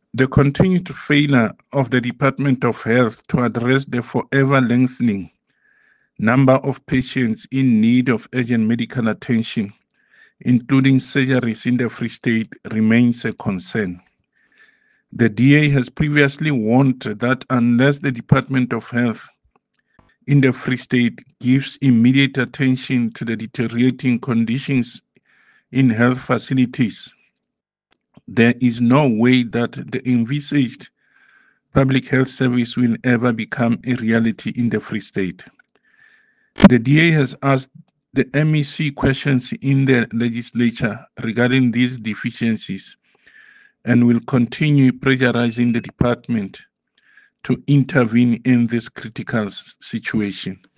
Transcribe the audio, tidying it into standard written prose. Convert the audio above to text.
The continued failure of the Department of Health to address the forever lengthening number of patients in need of urgent medical attention, including surgeries in the Free State, remains a concern. The DA has previously warned that unless the Department of Health in the Free State gives immediate attention to the deteriorating conditions in health facilities, there is no way that the envisaged public health service will ever become a reality in the Free State. The DA has asked the MEC questions in the legislature regarding these deficiencies and will continue pressurizing the department to intervene in this critical situation.